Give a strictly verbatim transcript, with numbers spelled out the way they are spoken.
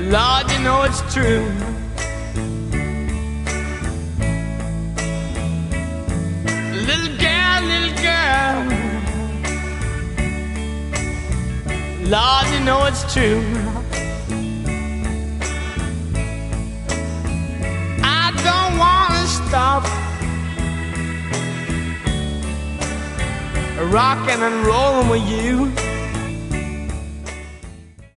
Lord, you know it's true. Little girl, little girl, Lord, you know it's true. I don't wanna stop rocking and rolling with you.